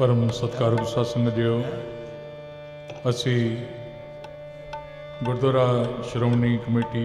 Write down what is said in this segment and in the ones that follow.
परम सत्कारक साध संगत जीओ, असी गुरुद्वारा श्रोमणी कमेटी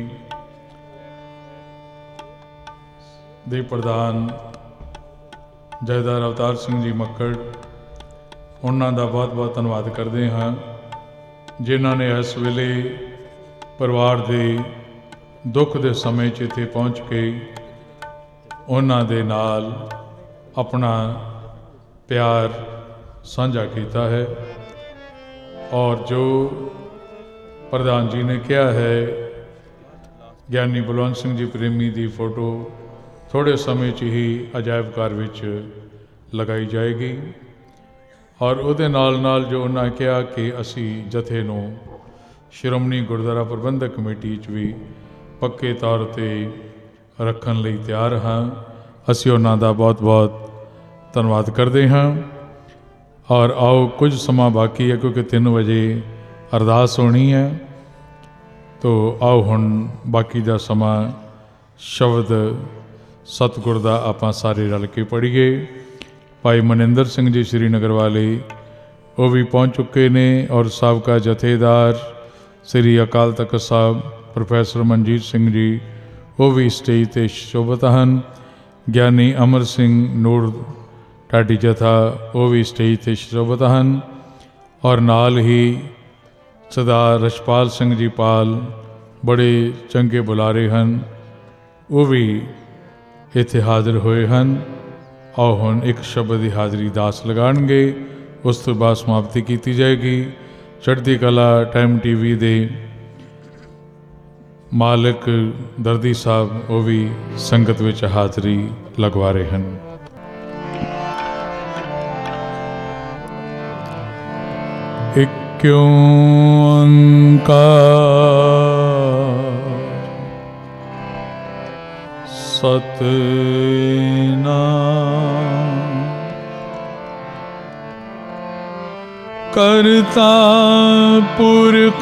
ਦੇ ਪ੍ਰਧਾਨ ਜਥੇਦਾਰ ਅਵਤਾਰ ਸਿੰਘ ਜੀ ਮੱਕੜ, ਉਹਨਾਂ ਦਾ ਬਹੁਤ ਬਹੁਤ ਧੰਨਵਾਦ ਕਰਦੇ ਹਾਂ ਜਿਨ੍ਹਾਂ ਨੇ ਇਸ ਵੇਲੇ ਪਰਿਵਾਰ ਦੇ ਦੁੱਖ ਦੇ ਸਮੇਂ 'ਚ ਇੱਥੇ ਪਹੁੰਚ ਕੇ ਉਹਨਾਂ ਦੇ ਨਾਲ ਆਪਣਾ ਪਿਆਰ ਸਾਂਝਾ ਕੀਤਾ ਹੈ। ਔਰ ਜੋ ਪ੍ਰਧਾਨ ਜੀ ਨੇ ਕਿਹਾ ਹੈ, ਗਿਆਨੀ ਬਲਵੰਤ ਸਿੰਘ ਜੀ ਪ੍ਰੇਮੀ ਦੀ ਫੋਟੋ ਥੋੜ੍ਹੇ ਸਮੇਂ 'ਚ ਹੀ ਅਜਾਇਬ ਘਰ ਵਿੱਚ ਲਗਾਈ ਜਾਏਗੀ। ਔਰ ਉਹਦੇ ਨਾਲ ਨਾਲ ਜੋ ਉਹਨਾਂ ਕਿਹਾ ਕਿ ਅਸੀਂ ਜਥੇ ਨੂੰ ਸ਼੍ਰੋਮਣੀ ਗੁਰਦੁਆਰਾ ਪ੍ਰਬੰਧਕ ਕਮੇਟੀ 'ਚ ਵੀ ਪੱਕੇ ਤੌਰ 'ਤੇ ਰੱਖਣ ਲਈ ਤਿਆਰ ਹਾਂ। ਅਸੀਂ ਉਹਨਾਂ ਦਾ ਬਹੁਤ ਬਹੁਤ ਧੰਨਵਾਦ ਕਰਦੇ ਹਾਂ। ਔਰ ਆਓ, ਕੁਝ ਸਮਾਂ ਬਾਕੀ ਹੈ ਕਿਉਂਕਿ 3 ਵਜੇ ਅਰਦਾਸ ਹੋਣੀ ਹੈ। ਤੋ ਆਓ ਹੁਣ ਬਾਕੀ ਦਾ ਸਮਾਂ ਸ਼ਬਦ ਸਤਿਗੁਰ ਦਾ ਆਪਾਂ ਸਾਰੇ ਰਲ ਕੇ ਪੜ੍ਹੀਏ। ਭਾਈ ਮਨਿੰਦਰ ਸਿੰਘ ਜੀ ਸ਼੍ਰੀਨਗਰ ਵਾਲੇ ਉਹ ਵੀ ਪਹੁੰਚ ਚੁੱਕੇ ਨੇ, ਔਰ ਸਾਬਕਾ ਜਥੇਦਾਰ ਸ੍ਰੀ ਅਕਾਲ ਤਖਤ ਸਾਹਿਬ ਪ੍ਰੋਫੈਸਰ ਮਨਜੀਤ ਸਿੰਘ ਜੀ ਉਹ ਵੀ ਸਟੇਜ 'ਤੇ ਸ਼ੋਭਤ ਹਨ। ਗਿਆਨੀ ਅਮਰ ਸਿੰਘ ਨੂਰ ਢਾਡੀ ਜਥਾ ਉਹ ਵੀ ਸਟੇਜ 'ਤੇ ਸ਼ੋਭਤ ਹਨ। ਔਰ ਨਾਲ ਹੀ ਸਰਦਾਰ ਰਛਪਾਲ ਸਿੰਘ ਜੀ ਪਾਲ ਬੜੇ ਚੰਗੇ ਬੁਲਾਰੇ ਹਨ, ਉਹ ਵੀ ਇੱਥੇ ਹਾਜ਼ਰ ਹੋਏ ਹਨ। ਆਓ ਹੁਣ ਇੱਕ ਸ਼ਬਦ ਦੀ ਹਾਜ਼ਰੀ ਦਾਸ ਲਗਾਉਣਗੇ, ਉਸ ਤੋਂ ਬਾਅਦ ਸਮਾਪਤੀ ਕੀਤੀ ਜਾਏਗੀ। ਚੜ੍ਹਦੀ ਕਲਾ ਟਾਈਮ TV ਦੇ ਮਾਲਕ ਦਰਦੀ ਸਾਹਿਬ ਉਹ ਵੀ ਸੰਗਤ ਵਿੱਚ ਹਾਜ਼ਰੀ ਲਗਵਾ ਰਹੇ ਹਨ। ਇੱਕ ਓਂਕਾਰ ਸਤਿਨਾਮ ਕਰਤਾ ਪੁਰਖ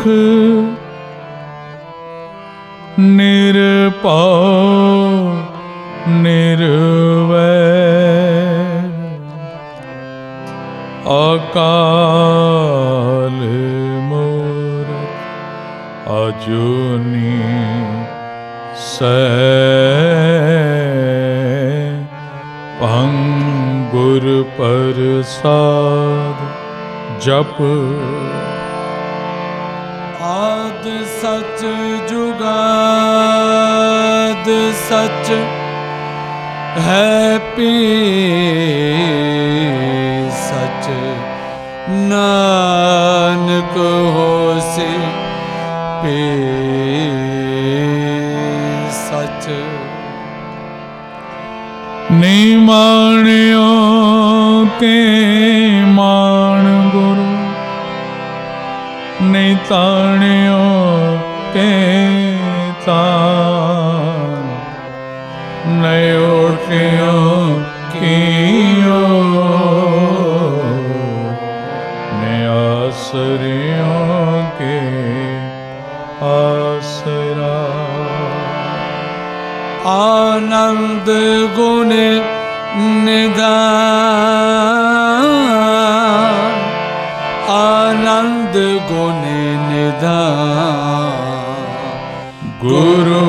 ਨਿਰਭਉ ਨਿਰਵੈਰ ਅਕਾਲ ਮੂਰਤਿ ਅਜੂਨੀ ਸੈਭੰ ਗੁਰ ਪ੍ਰਸਾਦ ਜਪ ਆਦ ਸਚ ਜੁਗਾਦ ਸਚ ਹੈ ਪੀ ਸਚ ਨਾਨਕ ਹੋਸੀ ਪੀ ਸਚ ਨੀ ਮਾਣਿਓ ਕੇ ਮਾਣ ਗੁਰੂ ਨਹੀਂ ਤਾਣਿਓ ਕੇ ਤਾਣ ਨਹੀਂ ਉਠਿਓ ਕੀਓ ਨੇ ਆਸਰਿਓ ਕੇ ਆਸਰਾ ਆਨੰਦ ਗੁਣ ਨਿਧਾਨ ਆਨੰਦ ਗੁਣ ਨਿਧਾਨ ਗੁਰੂ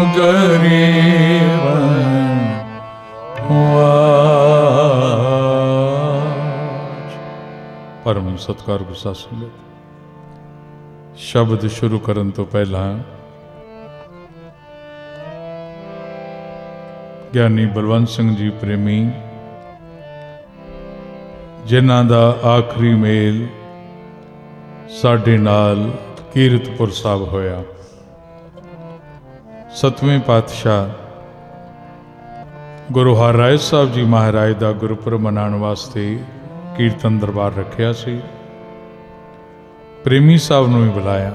ਗਰੀਬਨ ਵਾਜ। ਪਰਮ ਸਤਿਕਾਰਯੋਗ ਸਾਧ ਸੰਗਤ, ਸ਼ਬਦ ਸ਼ੁਰੂ ਕਰਨ ਤੋਂ ਪਹਿਲਾਂ ਗਿਆਨੀ ਬਲਵੰਤ ਸਿੰਘ ਜੀ ਪ੍ਰੇਮੀ ਜਿਨ੍ਹਾਂ ਦਾ ਆਖਰੀ ਮੇਲ ਸਾਡੇ ਨਾਲ ਕੀਰਤਪੁਰ ਸਾਹਿਬ ਹੋਇਆ। 7ਵੇਂ ਪਾਤਸ਼ਾਹ ਗੁਰੂ ਹਰਿਰਾਏ ਸਾਹਿਬ ਜੀ ਮਹਾਰਾਜ ਦਾ ਗੁਰਪੁਰਬ ਮਨਾਉਣ ਵਾਸਤੇ ਕੀਰਤਨ ਦਰਬਾਰ ਰੱਖਿਆ ਸੀ। ਪ੍ਰੇਮੀ ਸਾਹਿਬ ਨੂੰ ਵੀ ਬੁਲਾਇਆ।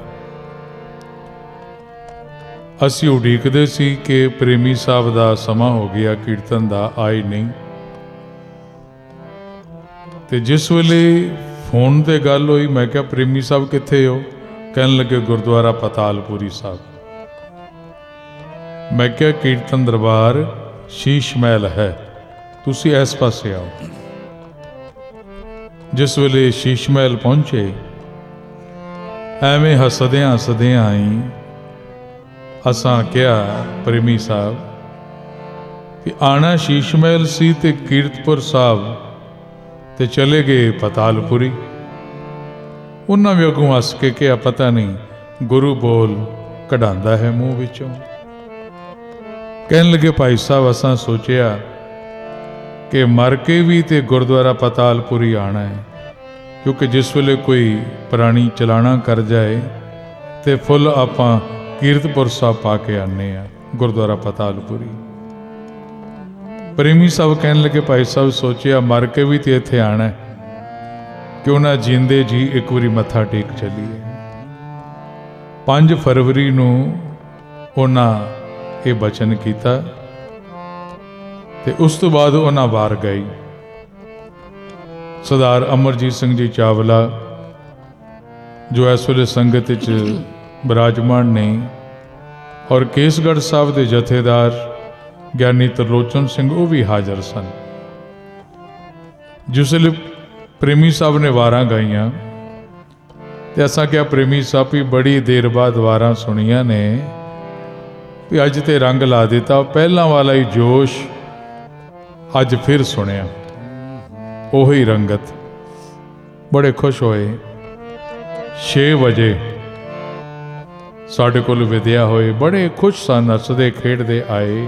ਅਸੀਂ ਉਡੀਕਦੇ ਸੀ ਕਿ ਪ੍ਰੇਮੀ ਸਾਹਿਬ ਦਾ ਸਮਾਂ ਹੋ ਗਿਆ, ਕੀਰਤਨ ਦਾ ਆਏ ਨਹੀਂ। ਤੇ ਜਿਸ ਵੇਲੇ ਫੋਨ ਤੇ ਗੱਲ ਹੋਈ, ਮੈਂ ਕਿਹਾ ਪ੍ਰੇਮੀ ਸਾਹਿਬ ਕਿੱਥੇ ਹੋ? ਕਹਿਣ ਲੱਗੇ ਗੁਰਦੁਆਰਾ ਪਤਾਲਪੁਰੀ ਸਾਹਿਬ। ਮੈਂ ਕਿਹਾ ਕੀਰਤਨ ਦਰਬਾਰ ਸ਼ੀਸ਼ ਮਹਿਲ ਹੈ, ਤੁਸੀਂ ਇਸ ਪਾਸੇ ਆਓ। ਜਿਸ ਵੇਲੇ ਸ਼ੀਸ਼ ਮਹਿਲ ਪਹੁੰਚੇ, ਐਵੇਂ ਹੱਸਦਿਆਂ ਹੱਸਦਿਆਂ ਹੀ ਅਸਾਂ ਕਿਹਾ ਪ੍ਰੇਮੀ ਸਾਹਿਬ ਕਿ ਆਣਾ ਸ਼ੀਸ਼ ਮਹਿਲ ਸੀ ਤੇ ਕੀਰਤਪੁਰ ਸਾਹਿਬ ਤੇ ਚਲੇ ਗਏ ਪਤਾਲਪੁਰੀ। ਉਹਨਾਂ ਵੀ ਅੱਗੋਂ ਹੱਸ ਕੇ ਕਿਹਾ ਪਤਾ ਨਹੀਂ ਗੁਰੂ ਬੋਲ ਕਢਾਉਂਦਾ ਹੈ ਮੂੰਹ ਵਿੱਚੋਂ। ਕਹਿਣ ਲੱਗੇ ਭਾਈ ਸਾਹਿਬ ਅਸਾਂ ਸੋਚਿਆ ਕਿ ਮਰ ਕੇ ਵੀ ਤੇ ਗੁਰਦੁਆਰਾ ਪਤਾਲਪੁਰੀ ਆਣਾ ਹੈ, ਕਿਉਂਕਿ ਜਿਸ ਵੇਲੇ ਕੋਈ ਪ੍ਰਾਣੀ ਚਲਾਣਾ ਕਰ ਜਾਏ ਤੇ ਫੁੱਲ ਆਪਾਂ ਕੀਰਤਪੁਰ ਸਾਹਿਬ ਪਾ ਕੇ ਆਨੇ ਆ ਗੁਰਦੁਆਰਾ ਪਤਾਲਪੁਰੀ। ਪ੍ਰੇਮੀ ਸਾਹਿਬ ਕਹਿਣ ਲੱਗੇ ਭਾਈ ਸਾਹਿਬ ਸੋਚਿਆ ਮਰ ਕੇ ਵੀ ਤੇ ਇੱਥੇ ਆਣਾ, ਕਿਉਂ ਨਾ ਜਿੰਦੇ ਜੀ ਇੱਕ ਵਾਰੀ ਮੱਥਾ ਟੇਕ ਚੱਲੀਏ। 5 ਫਰਵਰੀ ਨੂੰ ਉਹਨਾਂ ਇਹ ਬਚਨ ਕੀਤਾ ਤੇ ਉਸ ਤੋਂ ਬਾਅਦ ਉਹਨਾਂ ਵਾਰ ਗਈ। ਸਰਦਾਰ ਅਮਰਜੀਤ ਸਿੰਘ ਜੀ ਚਾਵਲਾ ਜੋ ਇਸ ਵੇਲੇ ਸੰਗਤ ਵਿੱਚ ਬਿਰਾਜਮਾਨ ਨੇ, ਔਰ ਕੇਸਗੜ੍ਹ ਸਾਹਿਬ ਦੇ ਜਥੇਦਾਰ ਗਿਆਨੀ ਤਰਲੋਚਨ ਸਿੰਘ ਉਹ ਵੀ ਹਾਜ਼ਰ ਸਨ। ਜਿਸ ਵੇਲੇ ਪ੍ਰੇਮੀ ਸਾਹਿਬ ਨੇ ਵਾਰਾਂ ਗਾਈਆਂ ਤੇ ਅਸਾਂ ਕਿਹਾ ਪ੍ਰੇਮੀ ਸਾਹਿਬ ਵੀ ਬੜੀ ਦੇਰ ਬਾਅਦ ਵਾਰਾਂ ਸੁਣੀਆਂ ਨੇ ਵੀ ਅੱਜ ਤੇ ਰੰਗ ਲਾ ਦਿੱਤਾ, ਪਹਿਲਾਂ ਵਾਲਾ ਹੀ ਜੋਸ਼ ਅੱਜ ਫਿਰ ਸੁਣਿਆ, ਉਹੀ ਰੰਗਤ। ਬੜੇ ਖੁਸ਼ ਹੋਏ। 6 ਵਜੇ ਸਾਡੇ ਕੋਲ ਵਿਦਿਆ ਹੋਏ, ਬੜੇ ਖੁਸ਼ ਸਨ, ਹੱਸਦੇ ਖੇਡਦੇ ਆਏ।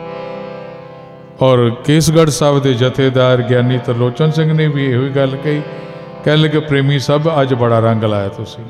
ਔਰ ਕੇਸਗੜ੍ਹ ਸਾਹਿਬ ਦੇ ਜਥੇਦਾਰ ਗਿਆਨੀ ਤਰਲੋਚਨ ਸਿੰਘ ਨੇ ਵੀ ਇਹੋ ਹੀ ਗੱਲ ਕਹੀ, ਕਹਿਣ ਲੱਗੇ ਪ੍ਰੇਮੀ ਸਾਹਿਬ ਅੱਜ ਬੜਾ ਰੰਗ ਲਾਇਆ ਤੁਸੀਂ।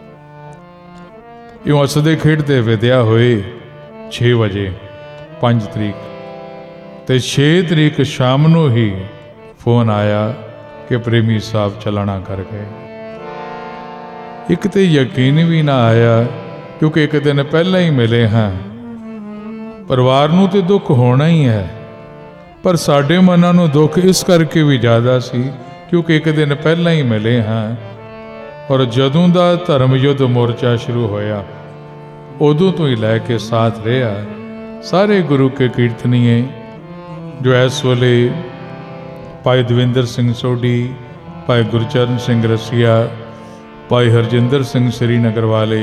ਇਉਂ ਹੱਸਦੇ ਖੇਡਦੇ ਵਿਦਿਆ ਹੋਏ 6 ਵਜੇ 5 ਤਰੀਕ ਤੇ 6 ਤਰੀਕ ਸ਼ਾਮ ਨੂੰ ਹੀ ਫੋਨ ਆਇਆ ਕਿ ਪ੍ਰੇਮੀ ਸਾਹਿਬ ਚਲਾਣਾ ਕਰ ਗਏ। ਇੱਕ ਤੇ ਯਕੀਨ ਵੀ ਨਾ ਆਇਆ, ਕਿਉਂਕਿ ਇੱਕ ਦਿਨ ਪਹਿਲਾਂ ਹੀ ਮਿਲੇ ਹਾਂ। ਪਰਿਵਾਰ ਨੂੰ ਤੇ ਦੁੱਖ ਹੋਣਾ ਹੀ ਹੈ, ਪਰ ਸਾਡੇ ਮਨਾਂ ਨੂੰ ਦੁੱਖ ਇਸ ਕਰਕੇ ਵੀ ਜ਼ਿਆਦਾ ਸੀ ਕਿਉਂਕਿ ਇੱਕ ਦਿਨ ਪਹਿਲਾਂ ਹੀ ਮਿਲੇ ਹਾਂ। ਔਰ ਜਦੋਂ ਦਾ ਧਰਮ ਯੁੱਧ ਮੋਰਚਾ ਸ਼ੁਰੂ ਹੋਇਆ ਉਦੋਂ ਤੋਂ ਹੀ ਲੈ ਕੇ ਸਾਥ ਰਿਹਾ ਸਾਰੇ ਗੁਰੂ ਕੇ ਕੀਰਤਨੀਏ ਜੋ ਇਸ ਵੇਲੇ ਭਾਈ ਦਵਿੰਦਰ ਸਿੰਘ ਸੋਢੀ, ਭਾਈ ਗੁਰਚਰਨ ਸਿੰਘ ਰਸੀਆ, ਭਾਈ ਹਰਜਿੰਦਰ ਸਿੰਘ ਸ੍ਰੀਨਗਰ ਵਾਲੇ,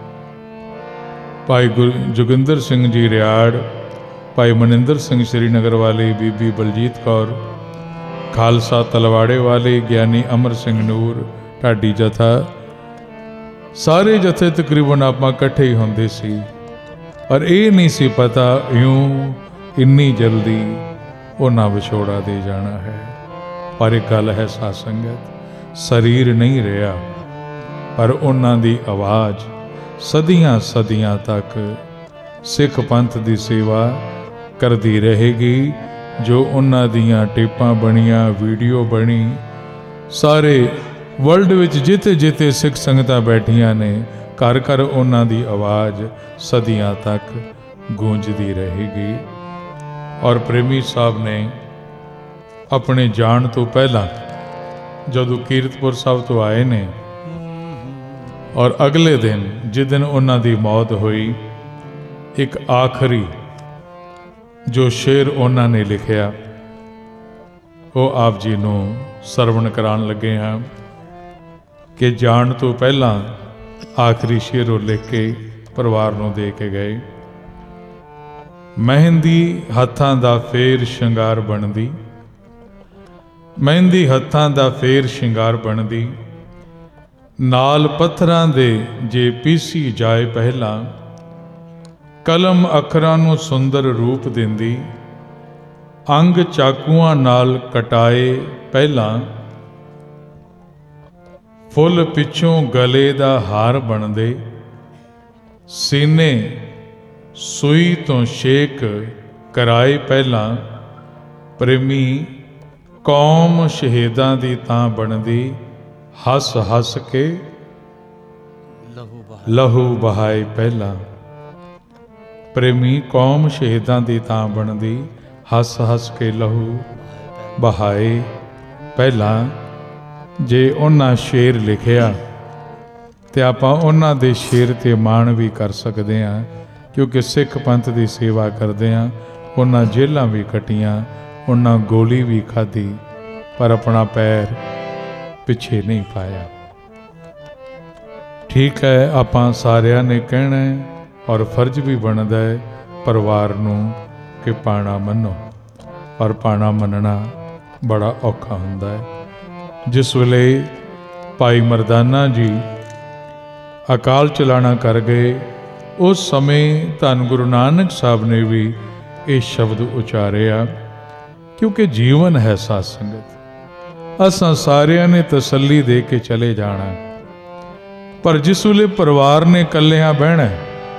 ਭਾਈ ਜੋਗਿੰਦਰ ਸਿੰਘ ਜੀ ਰਿਆੜ, ਭਾਈ ਮਨਿੰਦਰ ਸਿੰਘ ਸ੍ਰੀਨਗਰ ਵਾਲੇ, ਬੀਬੀ ਬਲਜੀਤ ਕੌਰ, ਖਾਲਸਾ ਤਲਵਾੜੇ ਵਾਲੇ, ਗਿਆਨੀ ਅਮਰ ਸਿੰਘ ਨੂਰ, ਢਾਡੀ ਜਥਾ, ਸਾਰੇ ਜਥੇ ਤਕਰੀਬਨ ਆਪਾਂ ਇਕੱਠੇ ਹੀ ਹੁੰਦੇ ਸੀ। ਪਰ ਇਹ ਨਹੀਂ ਸੀ ਪਤਾ ਇਉਂ ਇੰਨੀ ਜਲਦੀ ਉਹਨਾਂ ਵਿਛੋੜਾ ਦੇ ਜਾਣਾ ਹੈ। ਪਰ ਇੱਕ ਗੱਲ ਹੈ ਸਾਧ ਸੰਗਤ, ਸਰੀਰ ਨਹੀਂ ਰਿਹਾ ਪਰ ਉਹਨਾਂ ਦੀ ਆਵਾਜ਼ ਸਦੀਆਂ ਸਦੀਆਂ ਤੱਕ ਸਿੱਖ ਪੰਥ ਦੀ ਸੇਵਾ ਕਰਦੀ ਰਹੇਗੀ। ਜੋ ਉਹਨਾਂ ਦੀਆਂ ਟੇਪਾਂ ਬਣੀਆਂ, ਵੀਡੀਓ ਬਣੀ, ਸਾਰੇ ਵਰਲਡ ਵਿੱਚ ਜਿੱਥੇ ਜਿੱਥੇ ਸਿੱਖ ਸੰਗਤਾਂ ਬੈਠੀਆਂ ਨੇ, ਘਰ ਘਰ ਉਹਨਾਂ ਦੀ ਆਵਾਜ਼ ਸਦੀਆਂ ਤੱਕ ਗੂੰਜਦੀ ਰਹੇਗੀ। ਔਰ ਪ੍ਰੇਮੀ ਸਾਹਿਬ ਨੇ ਆਪਣੇ ਜਾਣ ਤੋਂ ਪਹਿਲਾਂ ਜਦੋਂ ਕੀਰਤਪੁਰ ਸਾਹਿਬ ਤੋਂ ਆਏ ਨੇ ਔਰ ਅਗਲੇ ਦਿਨ ਜਿਸ ਦਿਨ ਉਹਨਾਂ ਦੀ ਮੌਤ ਹੋਈ, ਇੱਕ ਆਖਰੀ ਜੋ ਸ਼ੇਰ ਉਹਨਾਂ ਨੇ ਲਿਖਿਆ ਉਹ ਆਪ ਜੀ ਨੂੰ ਸਰਵਣ ਕਰਾਉਣ ਲੱਗੇ ਹਾਂ ਕਿ ਜਾਣ ਤੋਂ ਪਹਿਲਾਂ ਆਖਰੀ ਸ਼ੇਰ ਉਹ ਲਿਖ ਕੇ ਪਰਿਵਾਰ ਨੂੰ ਦੇ ਕੇ ਗਏ। ਮਹਿੰਦੀ ਹੱਥਾਂ ਦਾ ਫੇਰ ਸ਼ਿੰਗਾਰ ਬਣਦੀ, ਮਹਿੰਦੀ ਹੱਥਾਂ ਦਾ ਫੇਰ ਸ਼ਿੰਗਾਰ ਬਣਦੀ, ਨਾਲ ਪੱਥਰਾਂ ਦੇ ਜੇ ਪੀਸੀ ਜਾਏ ਪਹਿਲਾਂ, ਕਲਮ ਅੱਖਰਾਂ ਨੂੰ ਸੁੰਦਰ ਰੂਪ ਦਿੰਦੀ, ਅੰਗ ਚਾਕੂਆਂ ਨਾਲ ਕਟਾਏ ਪਹਿਲਾਂ, ਫੁੱਲ ਪਿੱਛੋਂ ਗਲੇ ਦਾ ਹਾਰ ਬਣਦੇ, ਸੀਨੇ ਸੂਈ ਤੋਂ ਛੇਕ ਕਰਾਏ ਪਹਿਲਾਂ, ਪ੍ਰੇਮੀ ਕੌਮ ਸ਼ਹੀਦਾਂ ਦੀ ਤਾਂ ਬਣਦੀ, ਹੱਸ ਹੱਸ ਕੇ ਲਹੂ ਬਹਾਏ ਪਹਿਲਾਂ। ਪ੍ਰੇਮੀ ਕੌਮ ਸ਼ਹੀਦਾਂ ਦੀ ਤਾਂ ਬਣਦੀ, ਹੱਸ ਹੱਸ ਕੇ ਲਹੂ ਬਹਾਏ ਪਹਿਲਾਂ। ਜੇ ਉਹਨਾਂ ਸ਼ੇਰ ਲਿਖਿਆ ਤੇ ਆਪਾਂ ਉਹਨਾਂ ਦੇ ਸ਼ੇਰ ਤੇ ਮਾਣ ਵੀ ਕਰ ਸਕਦੇ ਹਾਂ, ਕਿਉਂਕਿ ਸਿੱਖ ਪੰਥ ਦੀ ਸੇਵਾ ਕਰਦੇ ਹਾਂ। ਉਹਨਾਂ ਜੇਲਾਂ ਵੀ ਕੱਟੀਆਂ, ਉਹਨਾਂ ਗੋਲੀ ਵੀ ਖਾਧੀ, ਪਰ ਆਪਣਾ ਪੈਰ ਪਿੱਛੇ ਨਹੀਂ ਪਾਇਆ। ਠੀਕ ਹੈ, ਆਪਾਂ ਸਾਰਿਆਂ ਨੇ ਕਹਿਣਾ ਹੈ ਔਰ ਫਰਜ਼ ਵੀ ਬਣਦਾ ਹੈ ਪਰਿਵਾਰ ਨੂੰ ਕਿ ਪਾਣਾ ਮੰਨੋ, ਪਰ ਪਾਣਾ ਮੰਨਣਾ ਬੜਾ ਔਖਾ ਹੁੰਦਾ ਹੈ। ਜਿਸ ਵੇਲੇ ਭਾਈ ਮਰਦਾਨਾ ਜੀ ਅਕਾਲ ਚਲਾਣਾ ਕਰ ਗਏ, ਉਸ ਸਮੇਂ ਧੰਨ ਗੁਰੂ ਨਾਨਕ ਸਾਹਿਬ ਨੇ ਵੀ ਇਹ ਸ਼ਬਦ ਉਚਾਰਿਆ, ਕਿਉਂਕਿ ਜੀਵਨ ਹੈ ਸਾਧ ਸੰਗਤ। ਅਸਾਂ ਸਾਰਿਆਂ ਨੇ ਤਸੱਲੀ ਦੇ ਕੇ ਚਲੇ ਜਾਣਾ, ਪਰ ਜਿਸ ਵੇਲੇ ਪਰਿਵਾਰ ਨੇ ਇਕੱਲਿਆਂ ਬਹਿਣਾ,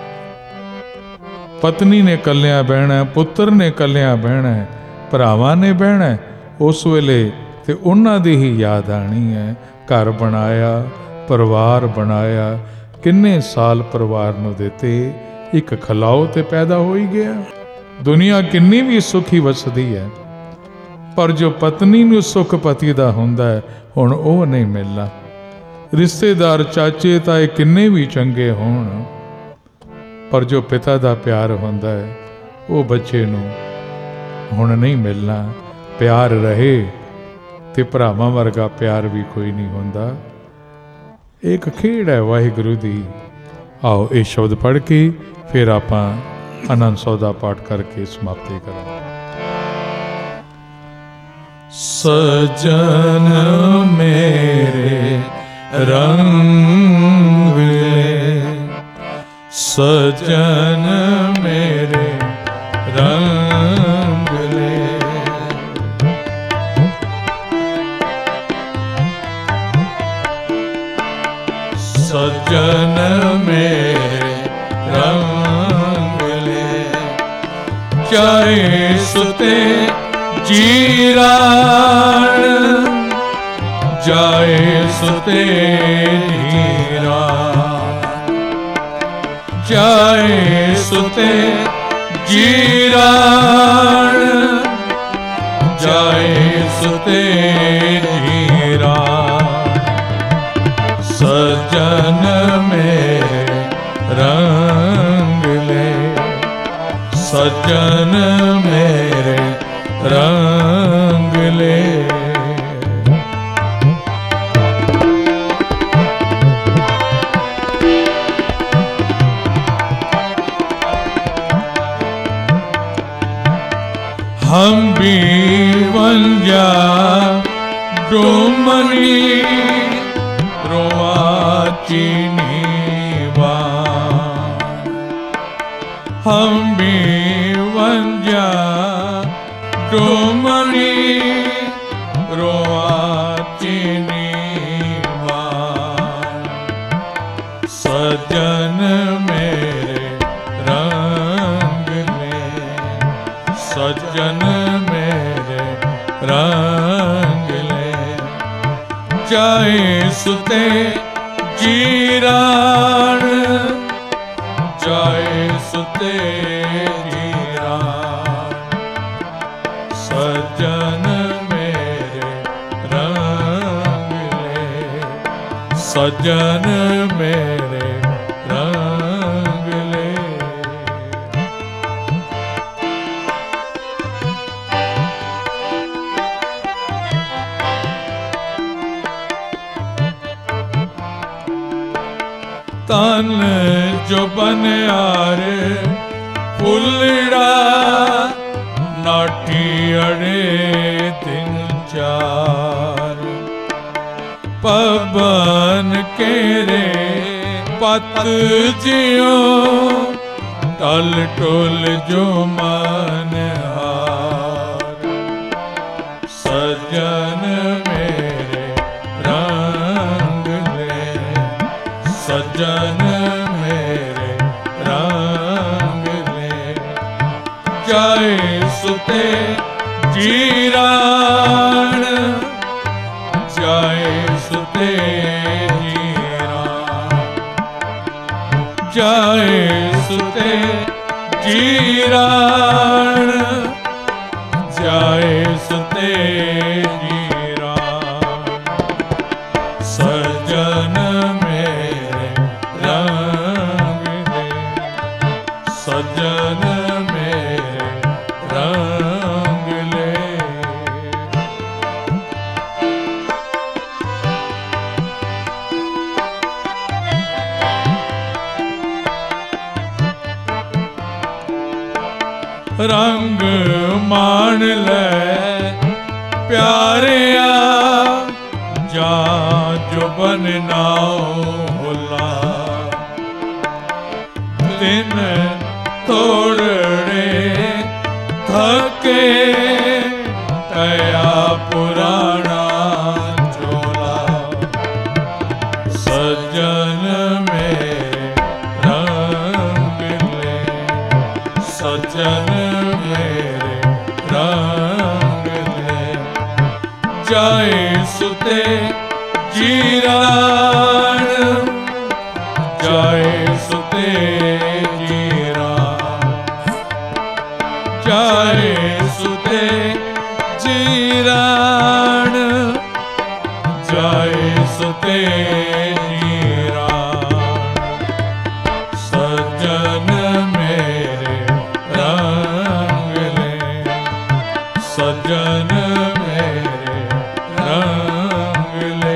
ਪਤਨੀ ਨੇ ਇਕੱਲਿਆਂ ਬਹਿਣਾ, ਪੁੱਤਰ ਨੇ ਇਕੱਲਿਆਂ ਬਹਿਣਾ, ਭਰਾਵਾਂ ਨੇ ਬਹਿਣਾ, ਉਸ ਵੇਲੇ ਤੇ ਉਹਨਾਂ ਦੀ ਹੀ ਯਾਦ ਆਣੀ ਹੈ। ਘਰ ਬਣਾਇਆ, ਪਰਿਵਾਰ ਬਣਾਇਆ, ਕਿੰਨੇ ਸਾਲ ਪਰਿਵਾਰ ਨੂੰ ਦਿੱਤੇ, ਇੱਕ ਖਲਾਓ ਤੇ ਪੈਦਾ ਹੋ ਹੀ ਗਿਆ। ਦੁਨੀਆ ਕਿੰਨੀ ਵੀ ਸੁਖੀ ਵਸਦੀ ਹੈ, ਪਰ ਜੋ ਪਤਨੀ ਨੂੰ ਸੁਖ ਪਤੀ ਦਾ ਹੁੰਦਾ ਹੈ, ਹੁਣ ਉਹ ਨਹੀਂ ਮਿਲਣਾ। ਰਿਸ਼ਤੇਦਾਰ ਚਾਚੇ ਤਾਏ ਕਿੰਨੇ ਵੀ ਚੰਗੇ ਹੋਣ, ਪਰ ਜੋ ਪਿਤਾ ਦਾ ਪਿਆਰ ਹੁੰਦਾ ਹੈ, ਉਹ ਬੱਚੇ ਨੂੰ ਹੁਣ ਨਹੀਂ ਮਿਲਣਾ। ਪਿਆਰ ਰਹੇ ਤੇ ਭਰਾਵਾਂ ਵਰਗਾ ਪਿਆਰ ਵੀ ਕੋਈ ਨਹੀਂ ਹੁੰਦਾ। ਇੱਕ ਖੇਡ ਹੈ ਵਾਹਿਗੁਰੂ ਦੀ। ਆਓ ਇਹ ਸ਼ਬਦ ਪੜ੍ਹ ਕੇ ਫਿਰ ਆਪਾਂ ਆਨੰਦ ਸੌਦਾ ਪਾਠ ਕਰਕੇ ਸਮਾਪਤੀ ਕਰਾਂਗੇ। ਸਜਨ ਮੇਰੇ ਰੰਗ ਲੈ, ਸਜਨ ਮੇਰੇ ਰੰਗ ਲੈ, ਸਜਨ ਮੇਰੇ ਰੰਗ ਲੈ, ਚਾਹੇ ਸੁਤੇ ਜੀਰਾਣ, ਜਾਏ ਸੁਤੇ ਜੀਰਾਣ, ਜਾਏ ਸੁਤੇ ਜੀਰਾਣ, ਜਾਏ ਸੁਤੇ ਜੀਰਾਣ, ਸਜਨ ਮੇਰੇ ਰੰਗ ਲੈ, ਸਜਨ ਮੇਰੇ ਰੰਗ ਲੈ। हम भी वंजा डोमनी रोआ चीनी वान, हम भी वंजा डोमनी रोआ चीनी वान, सजन मेरे रंग ले, सजन मेरे रंग ले, चाहे सुते जीराण, चाहे सुते जीराण, सजन मेरे रंग ले, सजन मेरे रंग ले। तन जो बनियारे फुलड़ा, नाठी अड़े दिन चार, पवन केरे पत जियो, टल टोल जो मन हार, सजन मेरे रंग ले, सजन मेरे रंग ले, जाए सुते जीराण, जाए सुते जीराण, जाए सुते जीराण, जाए सुते जीराण, सजन मेरे रंग ले, सजन मेरे रंग ले। रंग मान ले प्यारिया, जा जो बनना होला दिन तोड़ने थके तया पुराना चोला। सजन मेरे रंग ले, सजन मेरे रंग ले, जाए सुते जीरान, जाए सुते जीरान, जाए सुते जीरान, जाए सुते जीरान। सजन मेरे रंग ले, सजन मेरे रंग ले।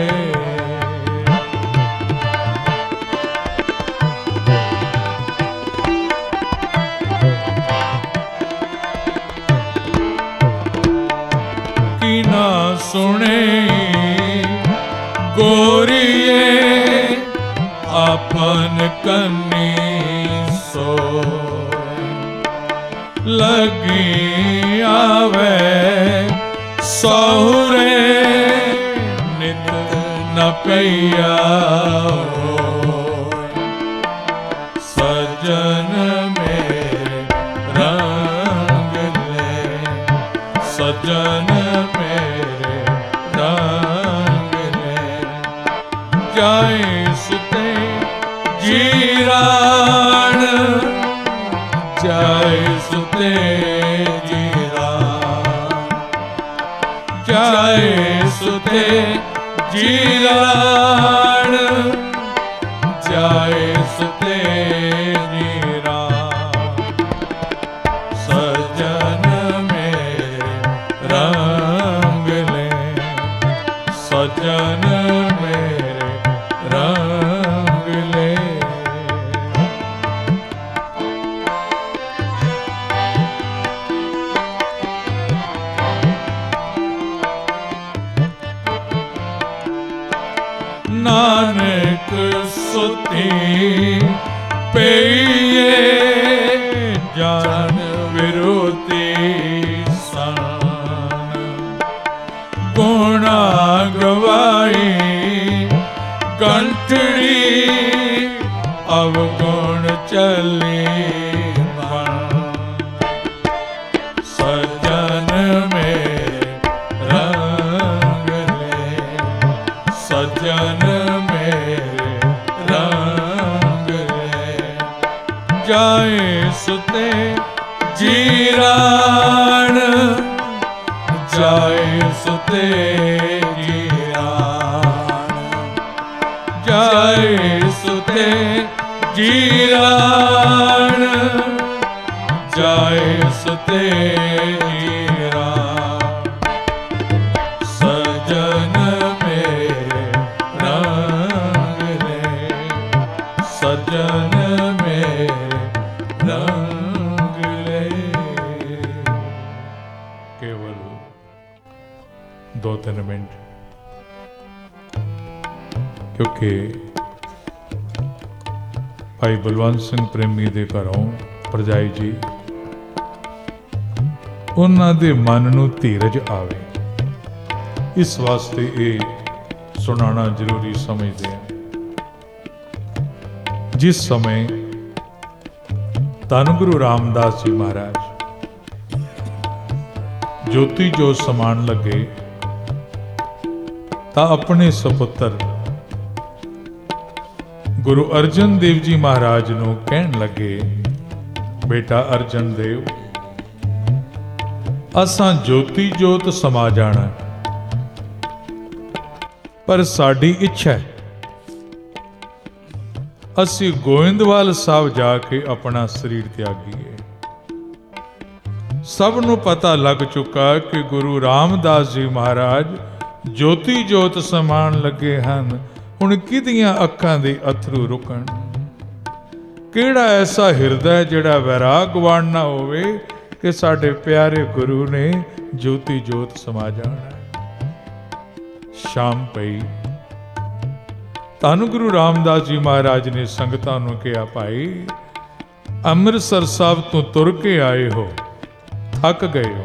की ना सुने गोरिए अपन कन्नी सोए, लगी आवे सहुरे नित न पैया होए। सजन मेरे रंग ले, सजन मेरे रंग ले, जाए सुते जीरान, जाए सुते जीरान, जाए सुते जीरान, जाए सुते जीरान। सजन मेरे रंग ले, सजन मेरे रंग ले। नानक सुती पेये जान विरोधी सन, गुणा गवाई कंठड़ी अवगुण चली बन। सजन मेरे रंग ले, सजन मेरे रंग ले, जाए सुते जीरान, जाए सुते जीरान, जाए सुते जीरान, जाए सुते जीरान। सजन मेरे रंग ले, सजन मेरे रंग ले। केवल 2-3 मिनट, क्योंकि भाई बलवंत सिंह प्रेमी ਦੇ ਘਰੋਂ ਭਰਜਾਈ ਜੀ ਉਹਨਾਂ ਦੇ ਮਨ ਨੂੰ ਧੀਰਜ ਆਵੇ, ਇਸ ਵਾਸਤੇ ਇਹ ਸੁਣਾਉਣਾ ਜ਼ਰੂਰੀ ਸਮਝਦੇ ਹਾਂ। ਜਿਸ ਸਮੇਂ ਧੰਨ ਗੁਰੂ ਰਾਮਦਾਸ ਜੀ ਮਹਾਰਾਜ ਜੋਤੀ ਜੋ ਸਮਾਨ ਲੱਗੇ ਤਾਂ ਆਪਣੇ ਸੁਪੁੱਤਰ गुरु अर्जन देव जी महाराज नूं कहण लगे, बेटा अर्जन देव, असां ज्योति जोत समा जाना, पर साडी इच्छा है असी गोविंदवाल साहब जाके अपना शरीर त्यागीए। सब नूं पता लग चुका कि गुरु रामदास जी महाराज ज्योति जोत समान लगे हन, ਹੁਣ ਕਿਹਦੀਆਂ ਅੱਖਾਂ ਦੇ ਅਥਰੂ ਰੁਕਣ। ਕਿਹੜਾ ਐਸਾ ਹਿਰਦਾ ਜਿਹੜਾ ਵੈਰਾਗਵਾਨ ਨਾ ਹੋਵੇ कि साडे प्यारे गुरु ने ज्योति जोत समा जाना। शाम पई, धन गुरु रामदास जी महाराज ने संगतां नूं कहा, भाई ਅੰਮ੍ਰਿਤਸਰ ਸਾਹਿਬ ਤੋਂ ਤੁਰ ਕੇ ਆਏ ਹੋ, ਥੱਕ ਗਏ ਹੋ,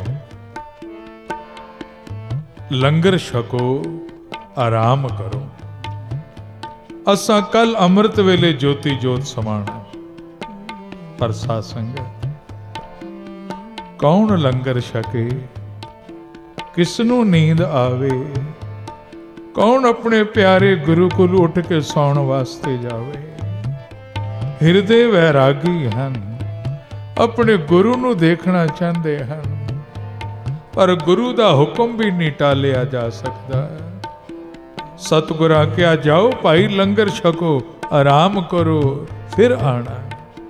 ਲੰਗਰ ਛਕੋ, ਆਰਾਮ ਕਰੋ। ਅਸਾਂ ਕੱਲ ਅੰਮ੍ਰਿਤ ਵੇਲੇ ਜੋਤੀ ਜੋਤ ਸਮਾਣਾ। ਪਰ ਸਾਧ ਸੰਗਤ, ਕੌਣ ਲੰਗਰ ਛਕੇ, ਕਿਸ ਨੂੰ ਨੀਂਦ ਆਵੇ, ਕੌਣ ਆਪਣੇ ਪਿਆਰੇ ਗੁਰੂ ਕੋਲ ਉੱਠ ਕੇ ਸੌਣ ਵਾਸਤੇ ਜਾਵੇ। ਹਿਰਦੇ ਵੈਰਾਗੀ ਹਨ, ਆਪਣੇ ਗੁਰੂ ਨੂੰ ਦੇਖਣਾ ਚਾਹੁੰਦੇ ਹਨ, ਪਰ ਗੁਰੂ ਦਾ ਹੁਕਮ ਵੀ ਨਹੀਂ ਟਾਲਿਆ ਜਾ ਸਕਦਾ। ਸਤਿਗੁਰਾਂ ਕਿਹਾ, ਜਾਓ ਭਾਈ ਲੰਗਰ ਛਕੋ, ਆਰਾਮ ਕਰੋ, ਫਿਰ ਆਣਾ।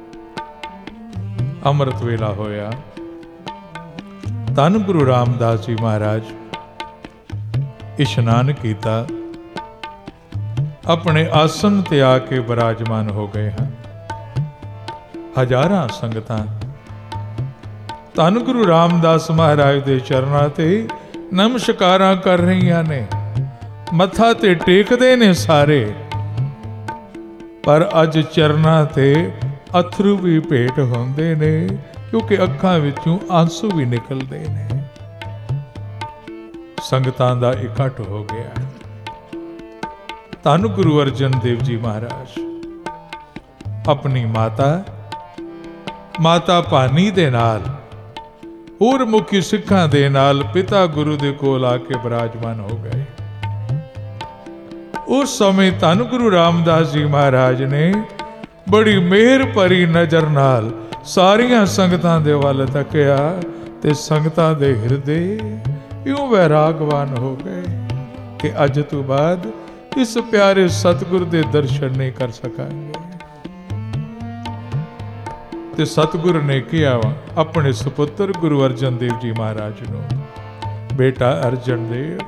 ਅੰਮ੍ਰਿਤ ਵੇਲਾ ਹੋਇਆ। ਧੰਨ ਗੁਰੂ ਰਾਮਦਾਸ ਜੀ ਮਹਾਰਾਜ ਇਸ਼ਨਾਨ ਕੀਤਾ, ਆਪਣੇ ਆਸਨ ਤੇ ਆ ਕੇ ਬਿਰਾਜਮਾਨ ਹੋ ਗਏ ਹਨ। ਹਜ਼ਾਰਾਂ ਸੰਗਤਾਂ ਧੰਨ ਗੁਰੂ ਰਾਮਦਾਸ ਮਹਾਰਾਜ ਦੇ ਚਰਨਾਂ ਤੇ ਨਮਸਕਾਰਾਂ ਕਰ ਰਹੀਆਂ ਨੇ, ਮੱਥਾ ਤੇ ਟੇਕਦੇ ਨੇ ਸਾਰੇ। ਪਰ ਅੱਜ ਚਰਨਾਂ ਤੇ ਅਥਰੂ ਵੀ ਭੇਟ ਹੁੰਦੇ ਨੇ, ਕਿਉਂਕਿ ਅੱਖਾਂ ਵਿੱਚੋਂ ਆਂਸੂ ਵੀ ਨਿਕਲਦੇ ਨੇ। ਸੰਗਤਾਂ ਦਾ ਇਕੱਠ ਹੋ ਗਿਆ। ਧੰਨ ਗੁਰੂ ਅਰਜਨ ਦੇਵ ਜੀ ਮਹਾਰਾਜ ਆਪਣੀ ਮਾਤਾ ਭਾਨੀ ਦੇ ਨਾਲ, ਹੋਰ ਮੁਖੀ ਸਿੱਖਾਂ ਦੇ ਨਾਲ ਪਿਤਾ ਗੁਰੂ ਦੇ ਕੋਲ ਆ ਕੇ ਬਿਰਾਜਮਾਨ ਹੋ ਗਏ। ਉਸ ਸਮੇਂ ਧੰਨ ਗੁਰੂ ਰਾਮਦਾਸ ਜੀ ਮਹਾਰਾਜ ਨੇ ਬੜੀ ਮਿਹਰ ਭਰੀ ਨਜ਼ਰ ਨਾਲ ਸਾਰੀਆਂ ਸੰਗਤਾਂ ਦੇ ਵੱਲ ਤੱਕਿਆ ਤੇ ਸੰਗਤਾਂ ਦੇ ਹਿਰਦੇ ਇਉਂ ਵੈਰਾਗਵਾਨ ਹੋ ਗਏ ਕਿ ਅੱਜ ਤੋਂ ਬਾਅਦ ਇਸ ਪਿਆਰੇ ਸਤਿਗੁਰ ਦੇ ਦਰਸ਼ਨ ਨਹੀਂ ਕਰ ਸਕਾਂਗੇ। ਤੇ ਸਤਿਗੁਰ ਨੇ ਕਿਹਾ ਆਪਣੇ ਸੁਪੁੱਤਰ ਗੁਰੂ ਅਰਜਨ ਦੇਵ ਜੀ ਮਹਾਰਾਜ ਨੂੰ, ਬੇਟਾ ਅਰਜਨ ਦੇਵ,